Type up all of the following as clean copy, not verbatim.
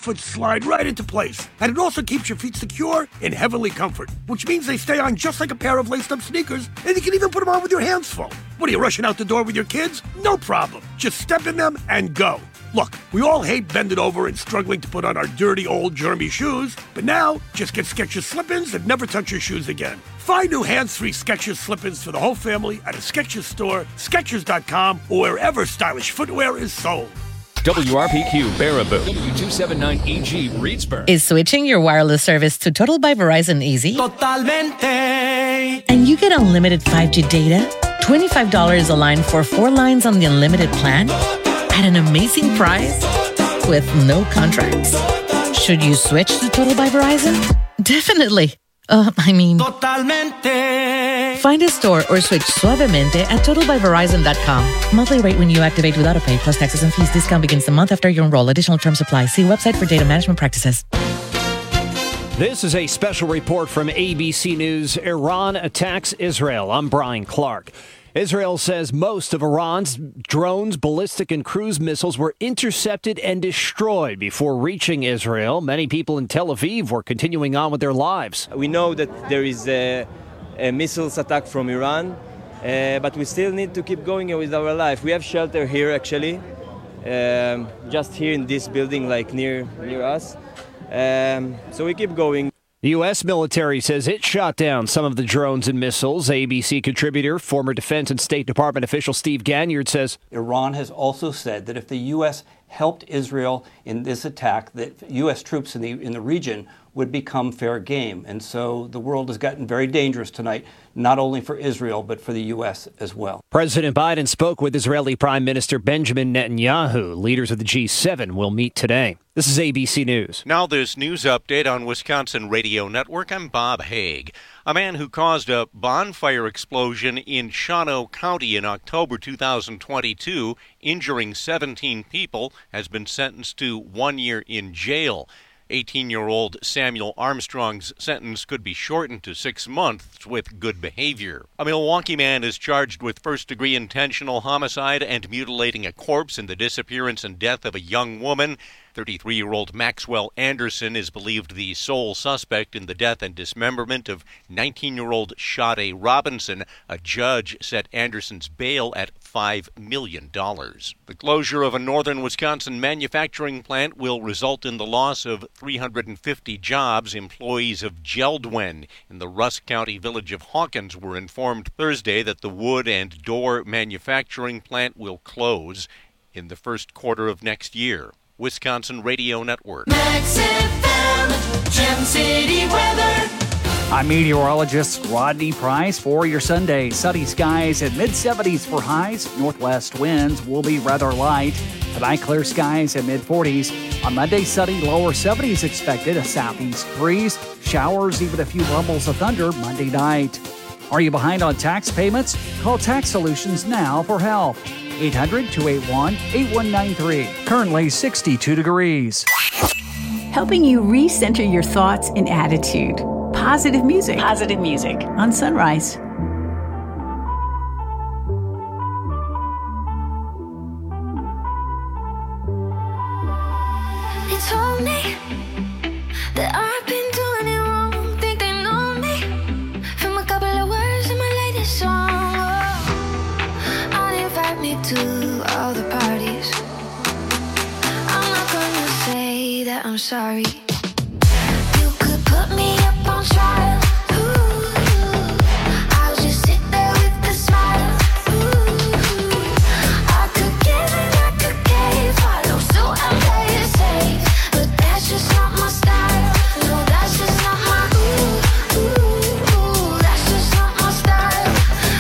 foot slide right into place. And it also keeps your feet secure in heavenly comfort, which means they stay on just like a pair of laced-up sneakers, and you can even put them on with your hands full. What, are you rushing out the door with your kids? No problem. Just step in them and go. Look, we all hate bending over and struggling to put on our dirty, old, germy shoes, but now, just get Skechers Slip-ins and never touch your shoes again. Find new hands-free Skechers Slip-ins for the whole family at a Skechers store, Skechers.com, or wherever stylish footwear is sold. WRPQ Baraboo, W279EG Reedsburg. Is switching your wireless service to Total by Verizon easy? Totalmente. And you get unlimited 5G data, $25 a line for 4 lines on the unlimited plan, at an amazing price with no contracts. Should you switch to Total by Verizon? Definitely. Totalmente. Find a store or switch suavemente at totalbyverizon.com. Monthly rate when you activate without a pay plus taxes and fees. Discount begins the month after you enroll. Additional terms apply. See website for data management practices. This is a special report from ABC News. Iran attacks Israel. I'm Brian Clark. Israel says most of Iran's drones, ballistic and cruise missiles were intercepted and destroyed before reaching Israel. Many people in Tel Aviv were continuing on with their lives. We know that there is a missiles attack from Iran, but we still need to keep going with our life. We have shelter here, actually, just here in this building, like near us. So we keep going. The U.S. military says it shot down some of the drones and missiles. ABC contributor, former Defense and State Department official Steve Ganyard says Iran has also said that if the U.S. helped Israel in this attack, that U.S. troops in the region would become fair game. And so the world has gotten very dangerous tonight, not only for Israel, but for the U.S. as well. President Biden spoke with Israeli Prime Minister Benjamin Netanyahu. Leaders of the G7 will meet today. This is ABC News. Now this news update on Wisconsin Radio Network. I'm Bob Haig. A man who caused a bonfire explosion in Shawano County in October 2022, injuring 17 people, has been sentenced to 1 year in jail. 18-year-old Samuel Armstrong's sentence could be shortened to 6 months with good behavior. A Milwaukee man is charged with first-degree intentional homicide and mutilating a corpse in the disappearance and death of a young woman. 33-year-old Maxwell Anderson is believed the sole suspect in the death and dismemberment of 19-year-old Sade Robinson. A judge set Anderson's bail at $5 million. The closure of a northern Wisconsin manufacturing plant will result in the loss of 350 jobs. Employees of Geldwen in the Rusk County village of Hawkins were informed Thursday that the wood and door manufacturing plant will close in the first quarter of next year. Wisconsin Radio Network. Max FM, Gem City weather. I'm meteorologist Rodney Price for your Sunday. Sunny skies and mid-70s for highs. Northwest winds will be rather light. Tonight, clear skies and mid-40s. On Monday, sunny, lower 70s expected. A southeast breeze. Showers, even a few rumbles of thunder Monday night. Are you behind on tax payments? Call Tax Solutions now for help. 800-281-8193. Currently 62 degrees. Helping you recenter your thoughts and attitude. Positive music. Positive music on Sunrise. They told me that I've been doing it wrong. Think they know me from a couple of words in my latest song. I'll invite me to all the parties. I'm not gonna say that I'm sorry. You could put me up on trial. I'll just sit there with a smile. I could give and I could give. Follow suit and play it safe. But that's just not my style. No, that's just not my that's just not my style.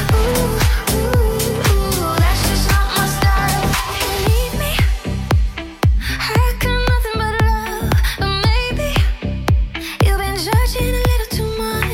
That's just not my style. Believe me, I got nothing but love. But maybe you've been judging a little too much.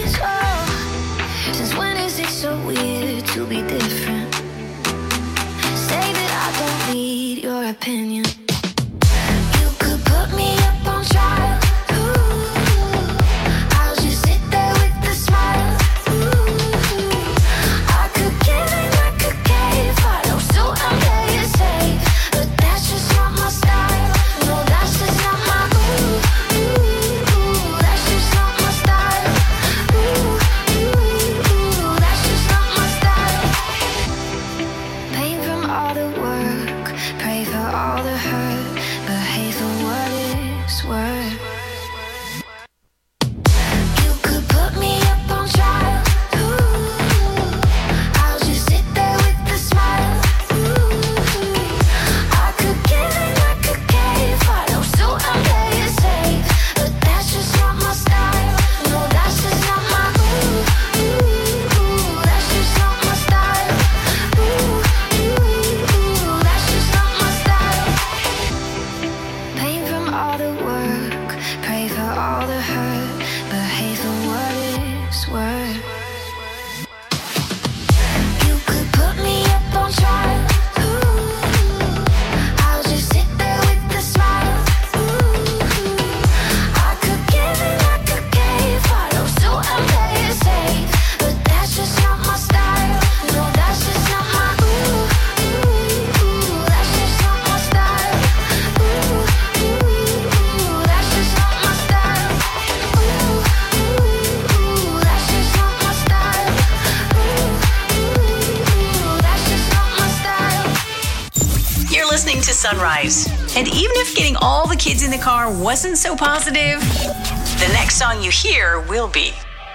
Sunrise. And even if getting all the kids in the car wasn't so positive, the next song you hear will be.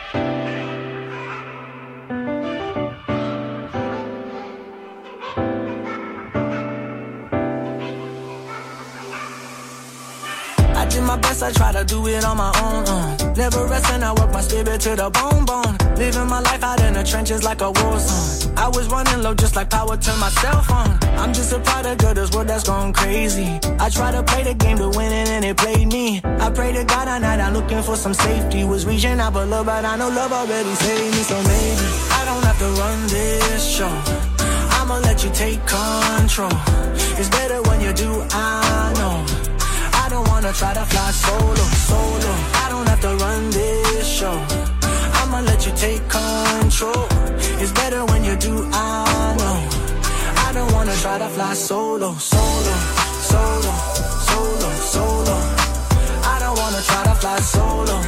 I did my best, I try to do it on my own. Never resting, I work my spirit to the bone. Living my life out in the trenches like a war song. I was running low just like power to my cell phone. I'm just a product of this world that's gone crazy. I try to play the game to win it and it played me. I pray to God at night, I'm looking for some safety. Was reaching out for love, but I know love already saved me. So maybe I don't have to run this show. I'ma let you take control. It's better when you do, I know. I don't wanna try to fly solo. I don't have to run this show. I'ma let you take control. It's better when you do, I know. I don't wanna try to fly solo. I don't wanna try to fly solo.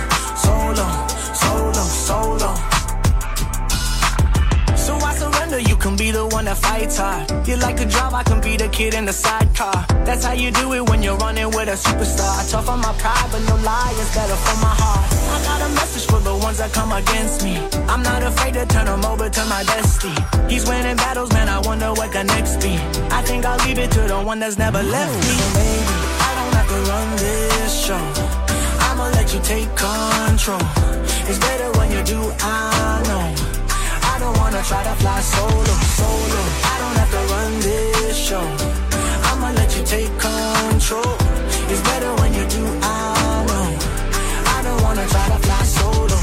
So I surrender, you can be the one that fights hard. You like to drive, I can be the kid in the sidecar. That's how you do it when you're running with a superstar. I tough on my pride, but no lie, it's better for my heart. I got a message for the ones that come against me. I'm not afraid to turn them over to my bestie. He's winning battles, man, I wonder what the next be. I think I'll leave it to the one that's never left me. So maybe I don't have to run this show. I'ma let you take control. It's better when you do, I know. I don't wanna try to fly solo. I don't have to run this show. I'ma let you take control. It's better when you do, I know. I don't wanna try to fly solo.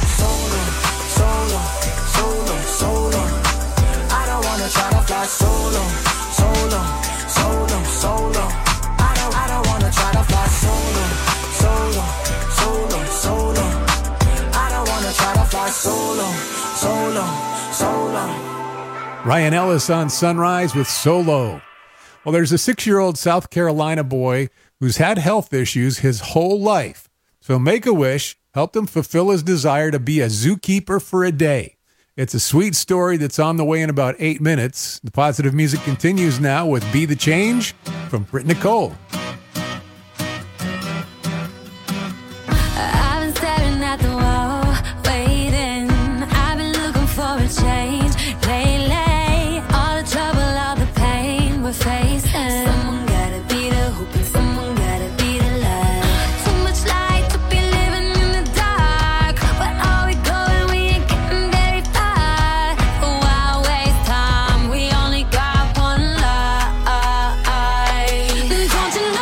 I don't wanna try to fly solo. I don't wanna try to fly solo. I don't wanna try to fly solo. Ryan Ellis on Sunrise with Solo. Well, there's a 6-year-old South Carolina boy who's had health issues his whole life. So Make-A-Wish helped him fulfill his desire to be a zookeeper for a day. It's a sweet story that's on the way in about 8 minutes. The positive music continues now with Be the Change from Britt Nicole. I've been staring at the wall, waiting. I've been looking for a change lately. All the trouble, all the pain we're facing. Someone gotta be the hoop and someone gotta be the light. Too much light to be living in the dark. Where are we going? We ain't getting very far. Why waste time? We only got one life. Don't you know?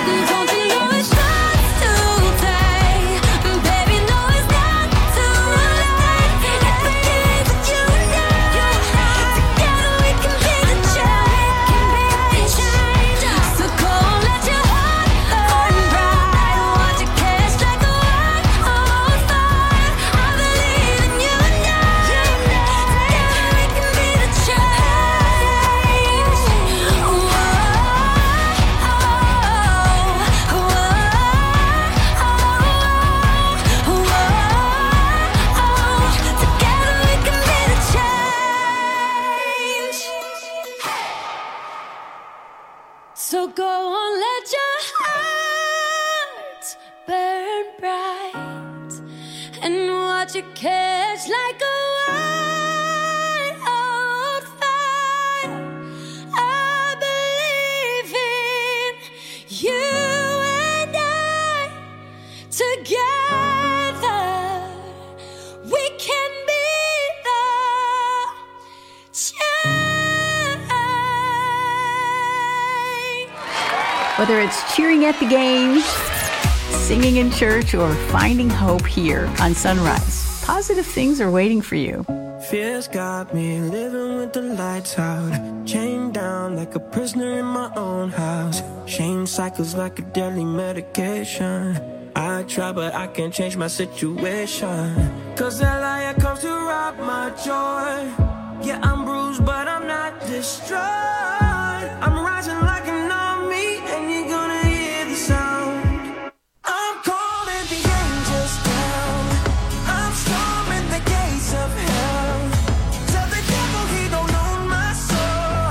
Don't you know it's not today? Baby, no, it's not too late. If I give it you now, together we can be the change. So go and let your heart burn bright. Watch it catch like a white hot fire. I believe in you now. Together we can be the change. Together we can be the change. So go on, let your heart burn bright and watch it catch like a white hot fire. I believe in you and I. Together we can be the change. Whether it's cheering at the games, singing in church, or finding hope here on Sunrise, positive things are waiting for you. Fears got me living with the lights out, chained down like a prisoner in my own house. Shame cycles like a deadly medication. I try but I can't change my situation, 'cause that liar comes to rob my joy. Yeah, I'm bruised but I'm not destroyed.